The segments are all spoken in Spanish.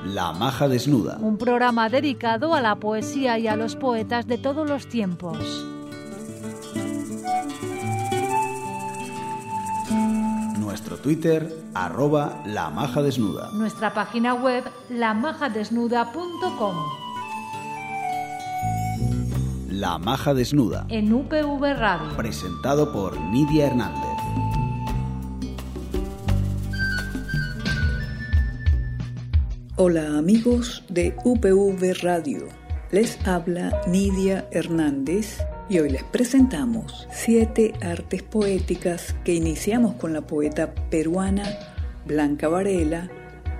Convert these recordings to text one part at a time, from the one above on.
La Maja Desnuda. Un programa dedicado a la poesía y a los poetas de todos los tiempos. Nuestro Twitter, @lamajadesnuda. Nuestra página web, lamajadesnuda.com. La Maja Desnuda. En UPV Radio. Presentado por Nidia Hernández. Hola amigos de UPV Radio, les habla Nidia Hernández y hoy les presentamos 7 artes poéticas que iniciamos con la poeta peruana Blanca Varela,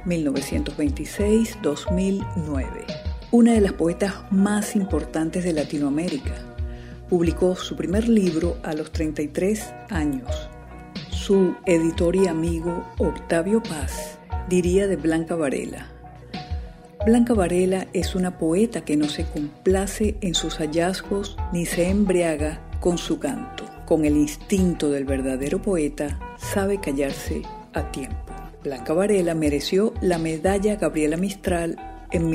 1926-2009. Una de las poetas más importantes de Latinoamérica. Publicó su primer libro a los 33 años. Su editor y amigo Octavio Paz diría de Blanca Varela: Blanca Varela es una poeta que no se complace en sus hallazgos ni se embriaga con su canto. Con el instinto del verdadero poeta, sabe callarse a tiempo. Blanca Varela mereció la medalla Gabriela Mistral en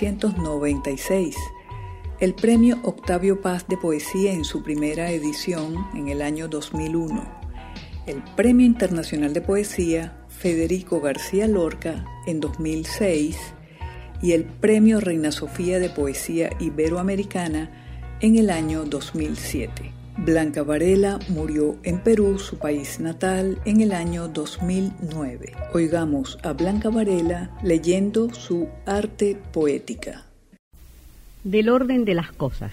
1996, el premio Octavio Paz de Poesía en su primera edición en el año 2001, el Premio Internacional de Poesía Federico García Lorca en 2006 y el Premio Reina Sofía de Poesía Iberoamericana en el año 2007. Blanca Varela murió en Perú, su país natal, en el año 2009. Oigamos a Blanca Varela leyendo su arte poética. Del orden de las cosas.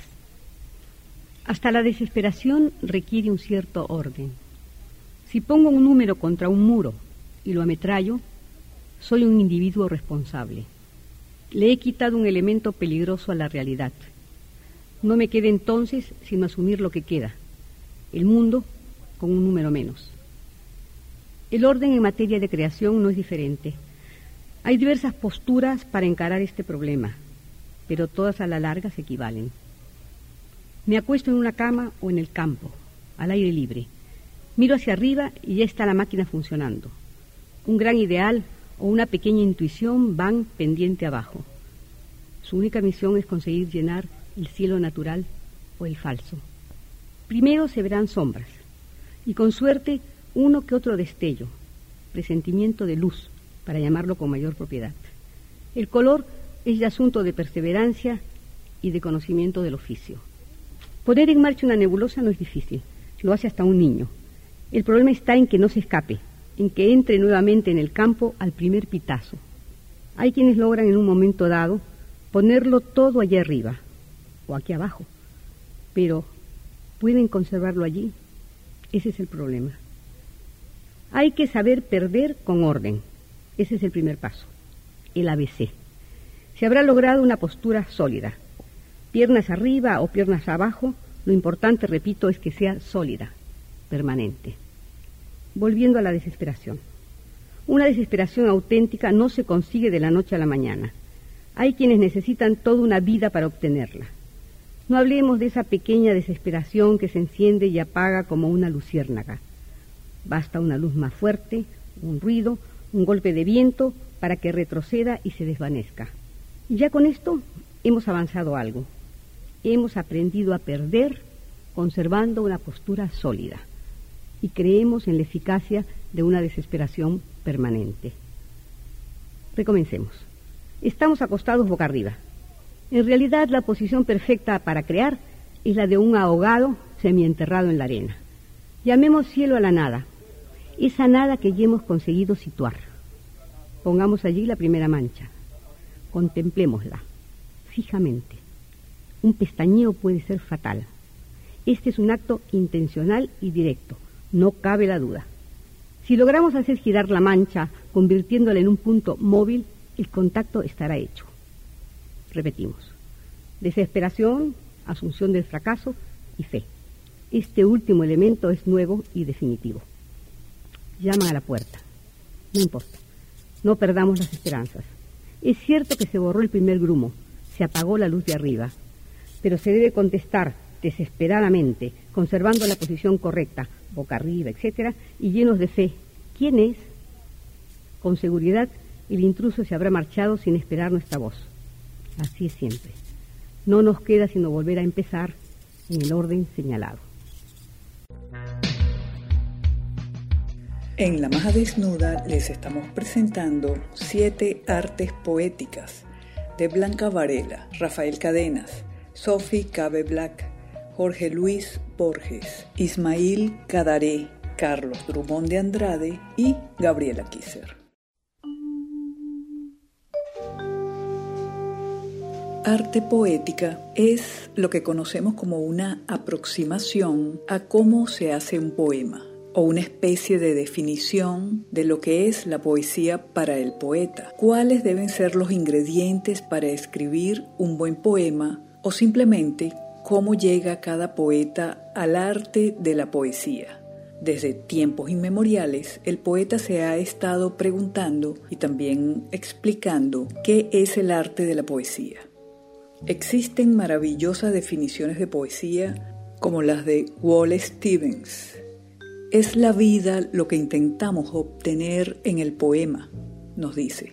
Hasta la desesperación requiere un cierto orden. Si pongo un número contra un muro y lo ametrallo, soy un individuo responsable. Le he quitado un elemento peligroso a la realidad. No me queda entonces sino asumir lo que queda, el mundo con un número menos. El orden en materia de creación no es diferente. Hay diversas posturas para encarar este problema, pero todas a la larga se equivalen. Me acuesto en una cama o en el campo, al aire libre. Miro hacia arriba y ya está la máquina funcionando. Un gran ideal o una pequeña intuición van pendiente abajo. Su única misión es conseguir llenar el cielo natural o el falso. Primero se verán sombras y con suerte uno que otro destello, presentimiento de luz, para llamarlo con mayor propiedad. El color es de asunto de perseverancia y de conocimiento del oficio. Poner en marcha una nebulosa no es difícil, lo hace hasta un niño. El problema está en que no se escape, en que entre nuevamente en el campo al primer pitazo. Hay quienes logran en un momento dado ponerlo todo allá arriba o aquí abajo, pero ¿pueden conservarlo allí? Ese es el problema. Hay que saber perder con orden. Ese es el primer paso, el ABC. Se habrá logrado una postura sólida. Piernas arriba o piernas abajo, lo importante, repito, es que sea sólida, permanente. Volviendo a la desesperación. Una desesperación auténtica no se consigue de la noche a la mañana. Hay quienes necesitan toda una vida para obtenerla. No hablemos de esa pequeña desesperación que se enciende y apaga como una luciérnaga. Basta una luz más fuerte, un ruido, un golpe de viento para que retroceda y se desvanezca. Y ya con esto hemos avanzado algo. Hemos aprendido a perder conservando una postura sólida. Y creemos en la eficacia de una desesperación permanente. Recomencemos. Estamos acostados boca arriba. En realidad, la posición perfecta para crear es la de un ahogado semienterrado en la arena. Llamemos cielo a la nada, esa nada que ya hemos conseguido situar. Pongamos allí la primera mancha. Contemplémosla fijamente. Un pestañeo puede ser fatal. Este es un acto intencional y directo. No cabe la duda. Si logramos hacer girar la mancha, convirtiéndola en un punto móvil, el contacto estará hecho. Repetimos. Desesperación, asunción del fracaso y fe. Este último elemento es nuevo y definitivo. Llama a la puerta. No importa. No perdamos las esperanzas. Es cierto que se borró el primer grumo, se apagó la luz de arriba, pero se debe contestar desesperadamente, conservando la posición correcta, boca arriba, etcétera, y llenos de fe. ¿Quién es? Con seguridad El intruso se habrá marchado sin esperar nuestra voz. Así es siempre. No nos queda sino volver a empezar en el orden señalado. En La Maja Desnuda les estamos presentando 7 artes poéticas de Blanca Varela, Rafael Cadenas, Sophie Cabe Black, Jorge Luis Borges, Ismail Cadaré, Carlos Drummond de Andrade y Gabriela Kisser. Arte poética es lo que conocemos como una aproximación a cómo se hace un poema, o una especie de definición de lo que es la poesía para el poeta. ¿Cuáles deben ser los ingredientes para escribir un buen poema? O simplemente, ¿cómo llega cada poeta al arte de la poesía? Desde tiempos inmemoriales, el poeta se ha estado preguntando y también explicando qué es el arte de la poesía. Existen maravillosas definiciones de poesía como las de Wallace Stevens. Es la vida lo que intentamos obtener en el poema, nos dice.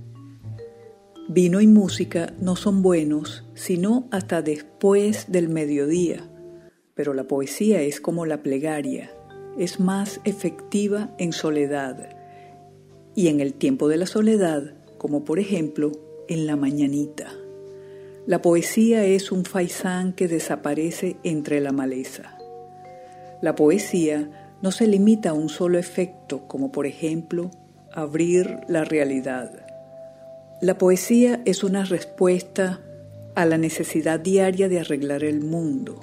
Vino y música no son buenos sino hasta después del mediodía, pero la poesía es como la plegaria, es más efectiva en soledad y en el tiempo de la soledad, como por ejemplo en la mañanita. La poesía es un faisán que desaparece entre la maleza. La poesía no se limita a un solo efecto, como por ejemplo abrir la realidad. La poesía es una respuesta a la necesidad diaria de arreglar el mundo.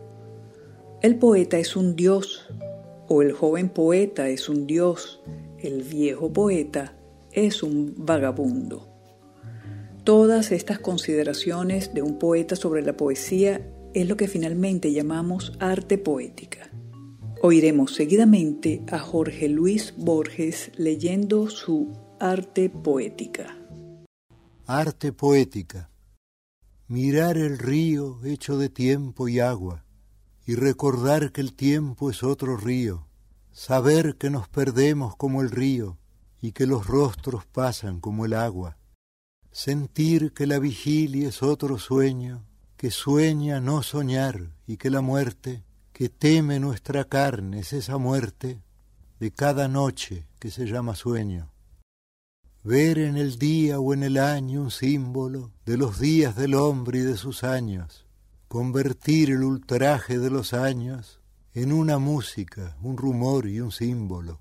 El poeta es un dios, o el joven poeta es un dios, el viejo poeta es un vagabundo. Todas estas consideraciones de un poeta sobre la poesía es lo que finalmente llamamos arte poética. Oiremos seguidamente a Jorge Luis Borges leyendo su arte poética. Arte poética. Mirar el río hecho de tiempo y agua, y recordar que el tiempo es otro río, saber que nos perdemos como el río, y que los rostros pasan como el agua. Sentir que la vigilia es otro sueño, que sueña no soñar, y que la muerte, que teme nuestra carne, es esa muerte de cada noche que se llama sueño. Ver en el día o en el año un símbolo de los días del hombre y de sus años, convertir el ultraje de los años en una música, un rumor y un símbolo.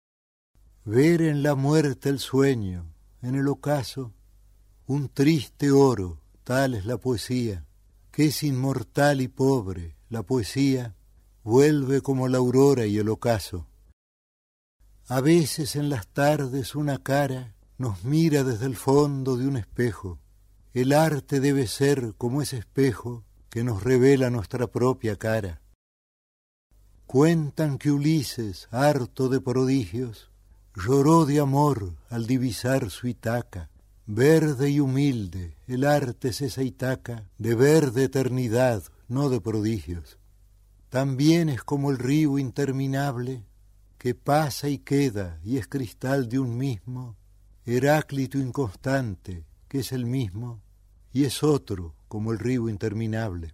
Ver en la muerte el sueño, en el ocaso, un triste oro, tal es la poesía, que es inmortal y pobre. La poesía vuelve como la aurora y el ocaso. A veces en las tardes una cara nos mira desde el fondo de un espejo. El arte debe ser como ese espejo que nos revela nuestra propia cara. Cuentan que Ulises, harto de prodigios, lloró de amor al divisar su Itaca. Verde y humilde, el arte es esa Itaca de verde eternidad, no de prodigios. También es como el río interminable que pasa y queda y es cristal de un mismo, Heráclito inconstante, que es el mismo y es otro como el río interminable.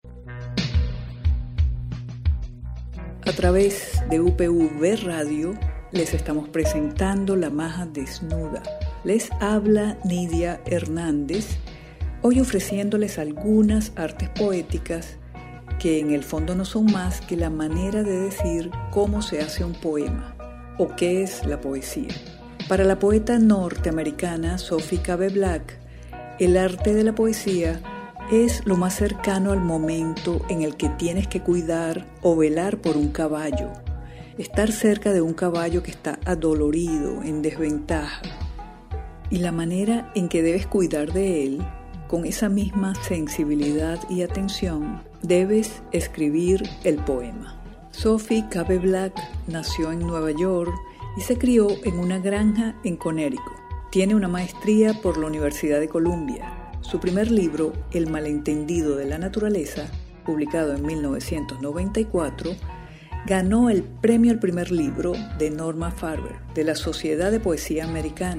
A través de UPV Radio les estamos presentando La Maja Desnuda. Les habla Nidia Hernández, hoy ofreciéndoles algunas artes poéticas que en el fondo no son más que la manera de decir cómo se hace un poema o qué es la poesía. Para la poeta norteamericana Sophie Cabe Black, el arte de la poesía es lo más cercano al momento en el que tienes que cuidar o velar por un caballo, estar cerca de un caballo que está adolorido, en desventaja, y la manera en que debes cuidar de él, con esa misma sensibilidad y atención, debes escribir el poema. Sophie Cabe Black nació en Nueva York y se crió en una granja en Connecticut. Tiene una maestría por la Universidad de Columbia. Su primer libro, El malentendido de la naturaleza, publicado en 1994, ganó el premio al primer libro de Norma Farber, de la Sociedad de Poesía Americana.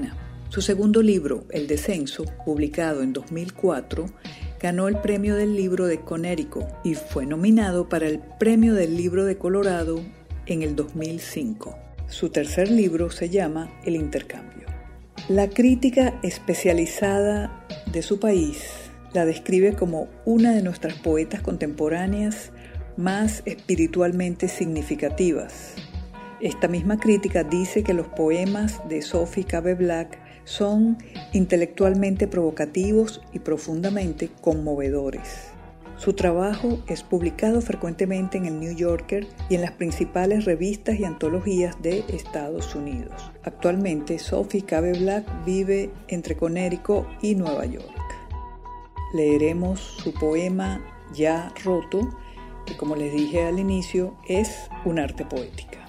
Su segundo libro, El Descenso, publicado en 2004, ganó el Premio del Libro de Connecticut y fue nominado para el Premio del Libro de Colorado en el 2005. Su tercer libro se llama El Intercambio. La crítica especializada de su país la describe como una de nuestras poetas contemporáneas más espiritualmente significativas. Esta misma crítica dice que los poemas de Sophie Cabe Black son intelectualmente provocativos y profundamente conmovedores. Su trabajo es publicado frecuentemente en el New Yorker y en las principales revistas y antologías de Estados Unidos. Actualmente, Sophie Cabe Black vive entre Connecticut y Nueva York. Leeremos su poema Ya roto, que como les dije al inicio, es un arte poética.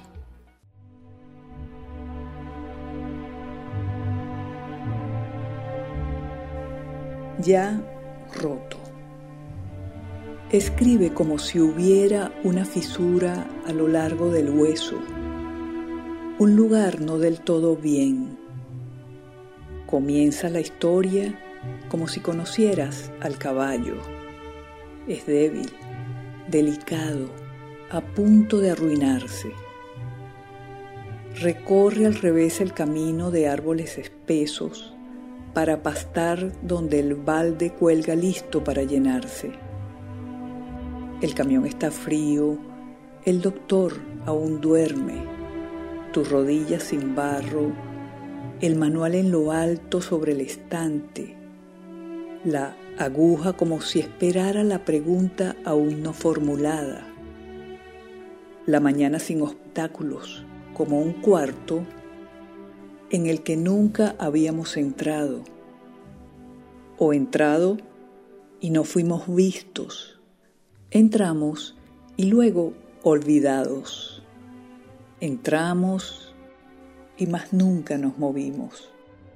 Ya roto. Escribe como si hubiera una fisura a lo largo del hueso, un lugar no del todo bien. Comienza la historia como si conocieras al caballo. Es débil, delicado, a punto de arruinarse. Recorre al revés el camino de árboles espesos para pastar donde el balde cuelga listo para llenarse. El camión está frío, el doctor aún duerme, tus rodillas sin barro, el manual en lo alto sobre el estante, la aguja como si esperara la pregunta aún no formulada, la mañana sin obstáculos, como un cuarto en el que nunca habíamos entrado, o entrado y no fuimos vistos. Entramos y luego olvidados. Entramos y más nunca nos movimos.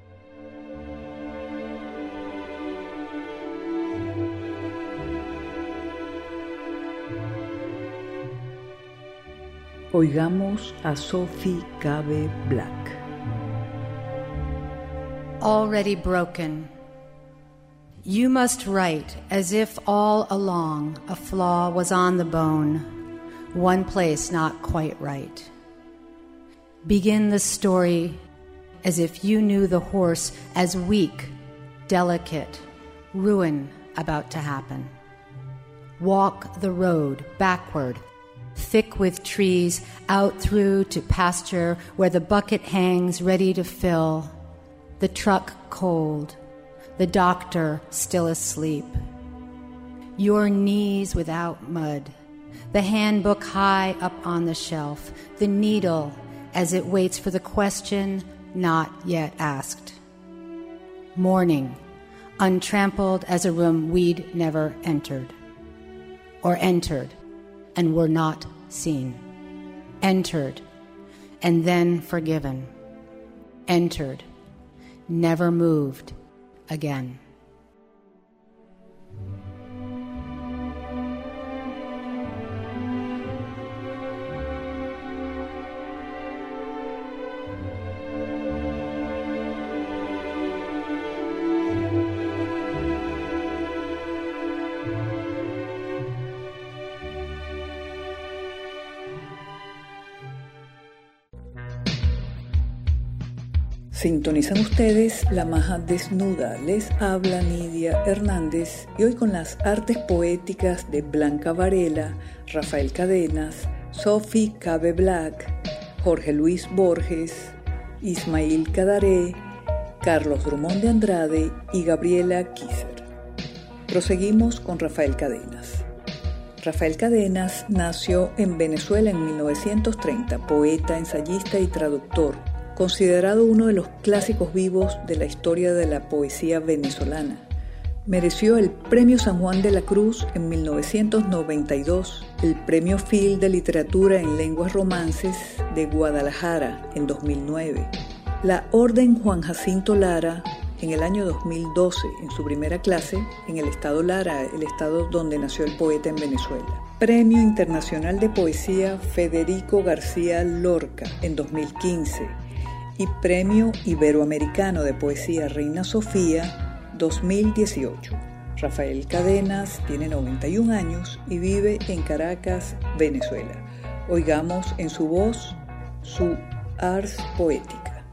Oigamos a Sophie Cabe Black. Already broken. You must write as if all along a flaw was on the bone, one place not quite right. Begin the story as if you knew the horse as weak, delicate, ruin about to happen. Walk the road backward, thick with trees, out through to pasture where the bucket hangs ready to fill, the truck cold, the doctor still asleep. Your knees without mud, the handbook high up on the shelf, the needle as it waits for the question not yet asked. Morning, untrampled as a room we'd never entered, or entered and were not seen. Entered and then forgiven. Entered, never moved again. Sintonizan ustedes La Maja Desnuda. Les habla Nidia Hernández y hoy con las artes poéticas de Blanca Varela, Rafael Cadenas, Sophie Cabe Black, Jorge Luis Borges, Ismail Cadaré, Carlos Drummond de Andrade y Gabriela Kisser. Proseguimos con Rafael Cadenas. Rafael Cadenas nació en Venezuela en 1930, poeta, ensayista y traductor, considerado uno de los clásicos vivos de la historia de la poesía venezolana. Mereció el Premio San Juan de la Cruz en 1992, el Premio Phil de Literatura en Lenguas Romances de Guadalajara en 2009, la Orden Juan Jacinto Lara en el año 2012 en su primera clase en el estado Lara, el estado donde nació el poeta en Venezuela. Premio Internacional de Poesía Federico García Lorca en 2015. y Premio Iberoamericano de Poesía Reina Sofía 2018. Rafael Cadenas tiene 91 años y vive en Caracas, Venezuela. Oigamos en su voz su ars poética.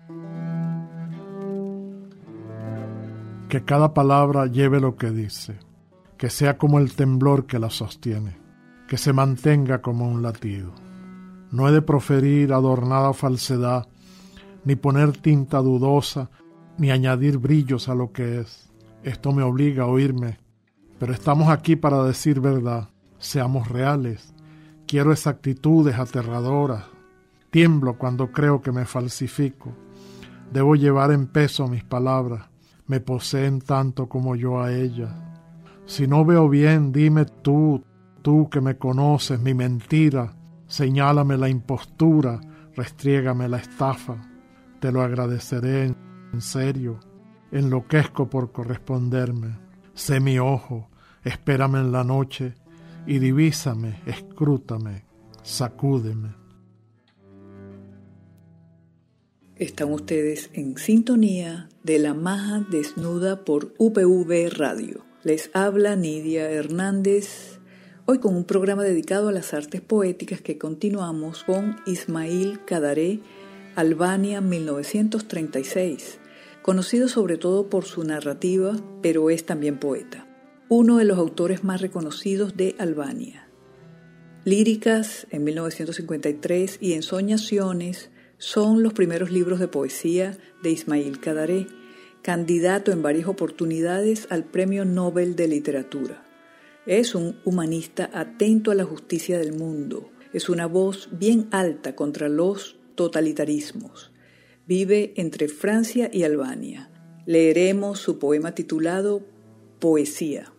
Que cada palabra lleve lo que dice, que sea como el temblor que la sostiene, que se mantenga como un latido. No he de proferir adornada falsedad, ni poner tinta dudosa, ni añadir brillos a lo que es. Esto me obliga a oírme, pero estamos aquí para decir verdad. Seamos reales. Quiero exactitudes aterradoras. Tiemblo cuando creo que me falsifico. Debo llevar en peso mis palabras. Me poseen tanto como yo a ellas. Si no veo bien, dime tú que me conoces, mi mentira. Señálame la impostura, restriégame la estafa. Te lo agradeceré en serio. Enloquezco por corresponderme. Sé mi ojo, espérame en la noche y divísame, escrútame, sacúdeme. Están ustedes en sintonía de La Maja Desnuda por UPV Radio. Les habla Nidia Hernández, hoy con un programa dedicado a las artes poéticas que continuamos con Ismail Kadaré, Albania 1936. Conocido sobre todo por su narrativa, pero es también poeta. Uno de los autores más reconocidos de Albania. Líricas en 1953 y Ensoñaciones son los primeros libros de poesía de Ismail Kadaré, candidato en varias oportunidades al Premio Nobel de Literatura. Es un humanista atento a la justicia del mundo. Es una voz bien alta contra los totalitarismos. Vive entre Francia y Albania. Leeremos su poema titulado Poesía.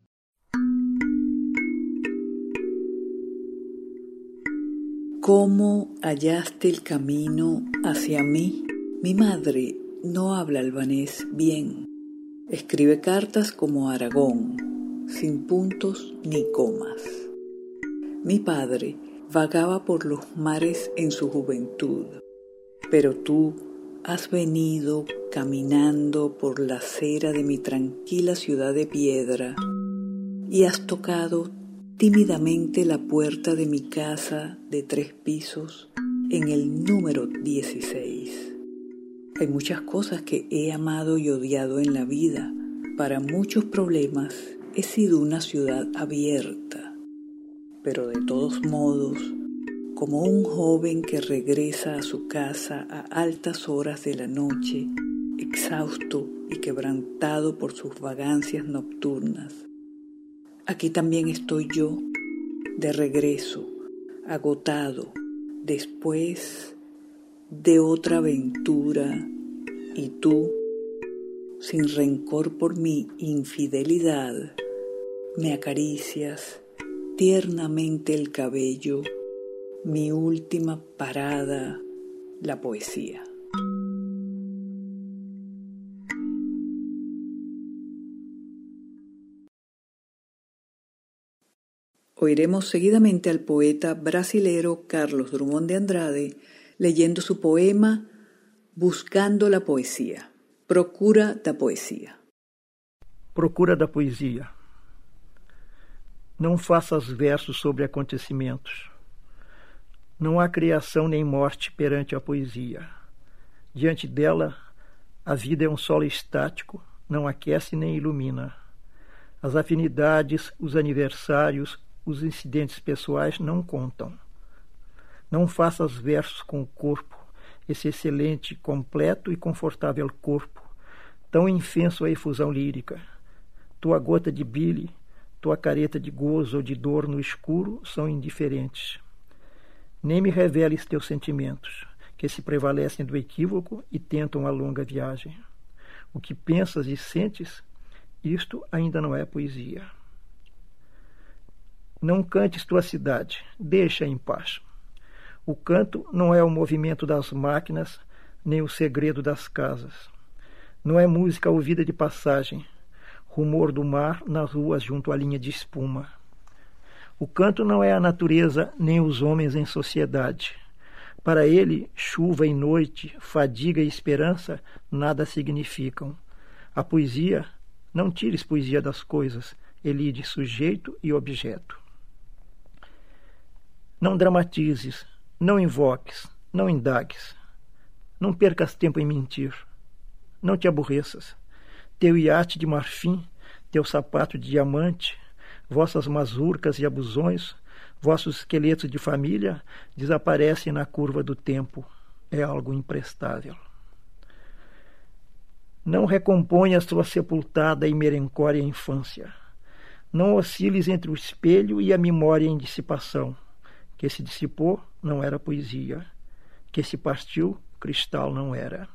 ¿Cómo hallaste el camino hacia mí? Mi madre no habla albanés bien. Escribe cartas como Aragón, sin puntos ni comas. Mi padre vagaba por los mares en su juventud. Pero tú has venido caminando por la acera de mi tranquila ciudad de piedra y has tocado tímidamente la puerta de mi casa de 3 pisos en el número 16. Hay muchas cosas que he amado y odiado en la vida. Para muchos problemas he sido una ciudad abierta, pero de todos modos, como un joven que regresa a su casa a altas horas de la noche, exhausto y quebrantado por sus vagancias nocturnas. Aquí también estoy yo, de regreso, agotado, después de otra aventura, y tú, sin rencor por mi infidelidad, me acaricias tiernamente el cabello. Mi última parada, la poesía. Oiremos seguidamente al poeta brasilero Carlos Drummond de Andrade leyendo su poema Buscando la Poesía. Procura da Poesia. Procura da poesia. Não faças versos sobre acontecimentos. Não há criação nem morte perante a poesia. Diante dela, a vida é um solo estático, não aquece nem ilumina. As afinidades, os aniversários, os incidentes pessoais não contam. Não faças versos com o corpo, esse excelente, completo e confortável corpo, tão infenso à efusão lírica. Tua gota de bile, tua careta de gozo ou de dor no escuro são indiferentes. Nem me reveles teus sentimentos, que se prevalecem do equívoco e tentam a longa viagem. O que pensas e sentes, isto ainda não é poesia. Não cantes tua cidade, deixa em paz. O canto não é o movimento das máquinas, nem o segredo das casas. Não é música ouvida de passagem, rumor do mar nas ruas junto à linha de espuma. O canto não é a natureza nem os homens em sociedade. Para ele, chuva e noite, fadiga e esperança nada significam. A poesia, não tires poesia das coisas, elide sujeito e objeto. Não dramatizes, não invoques, não indagues. Não percas tempo em mentir. Não te aborreças. Teu iate de marfim, teu sapato de diamante, vossas mazurcas e abusões, vossos esqueletos de família desaparecem na curva do tempo. É algo imprestável. Não recomponhas tua sepultada e merencória infância. Não osciles entre o espelho e a memória em dissipação. Que se dissipou não era poesia. Que se partiu, cristal não era.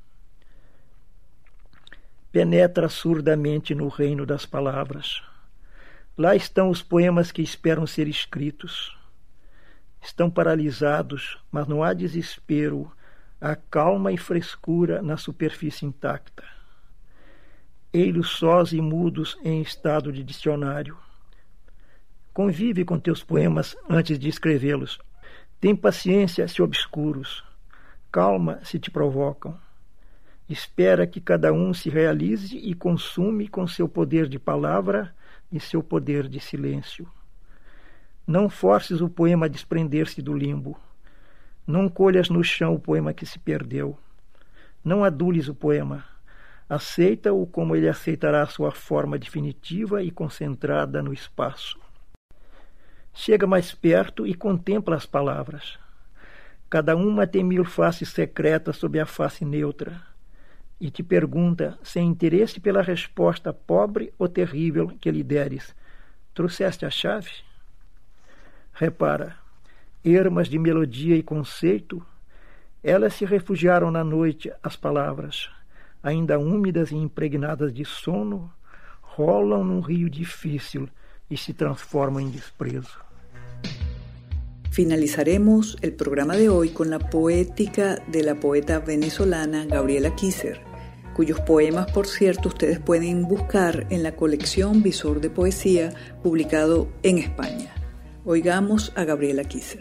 Penetra surdamente no reino das palavras. Lá estão os poemas que esperam ser escritos. Estão paralisados, mas não há desespero. Há calma e frescura na superfície intacta. Ei-los sós e mudos em estado de dicionário. Convive com teus poemas antes de escrevê-los. Tem paciência se obscuros. Calma se te provocam. Espera que cada um se realize e consume com seu poder de palavra e seu poder de silêncio. Não forces o poema a desprender-se do limbo. Não colhas no chão o poema que se perdeu. Não adules o poema. Aceita-o como ele aceitará a sua forma definitiva e concentrada no espaço. Chega mais perto e contempla as palavras. Cada uma tem 1000 faces secretas sob a face neutra, e te pergunta, sem interesse pela resposta pobre ou terrível que lhe deres: trouxeste a chave? Repara, ermas de melodia e conceito, elas se refugiaram na noite, as palavras, ainda úmidas e impregnadas de sono, rolam num rio difícil y se transforman en desprezo. Finalizaremos el programa de hoy con la poética de la poeta venezolana Gabriela Kisser, cuyos poemas, por cierto, ustedes pueden buscar en la colección Visor de Poesía, publicado en España. Oigamos a Gabriela Kisser.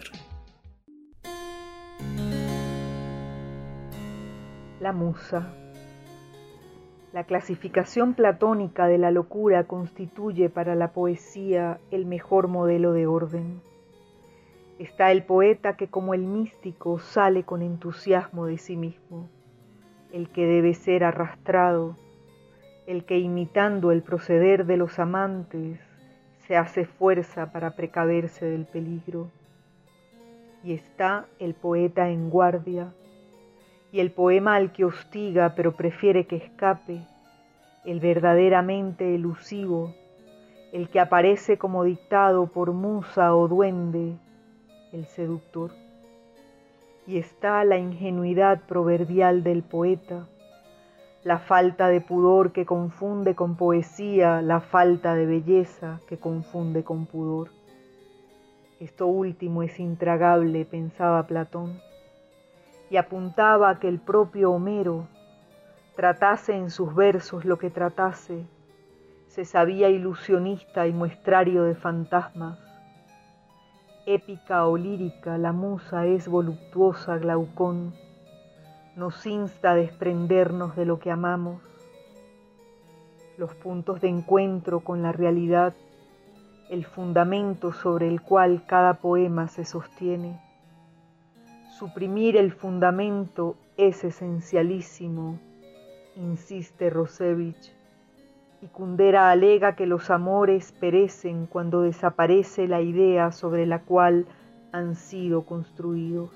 La musa. La clasificación platónica de la locura constituye para la poesía el mejor modelo de orden. Está el poeta que, como el místico, sale con entusiasmo de sí mismo, el que debe ser arrastrado, el que, imitando el proceder de los amantes, se hace fuerza para precaverse del peligro. Y está el poeta en guardia, y el poema al que hostiga pero prefiere que escape, el verdaderamente elusivo, el que aparece como dictado por musa o duende, el seductor. Y está la ingenuidad proverbial del poeta, la falta de pudor que confunde con poesía, la falta de belleza que confunde con pudor. Esto último es intragable, pensaba Platón, y apuntaba a que el propio Homero tratase en sus versos lo que tratase, se sabía ilusionista y muestrario de fantasmas. Épica o lírica, la musa es voluptuosa, Glaucón, nos insta a desprendernos de lo que amamos. Los puntos de encuentro con la realidad, el fundamento sobre el cual cada poema se sostiene. Suprimir el fundamento es esencialísimo, insiste Rosevich, y Kundera alega que los amores perecen cuando desaparece la idea sobre la cual han sido construidos.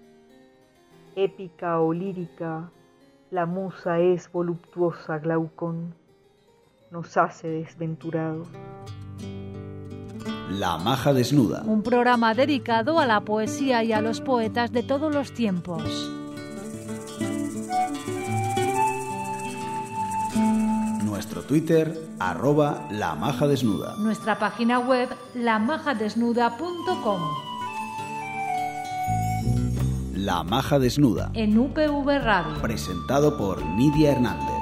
Épica o lírica, la musa es voluptuosa, Glaucón, nos hace desventurados. La maja desnuda. Un programa dedicado a la poesía y a los poetas de todos los tiempos. Nuestro Twitter, @lamajadesnuda. Nuestra página web, lamajadesnuda.com. La Maja Desnuda. En UPV Radio. Presentado por Nidia Hernández.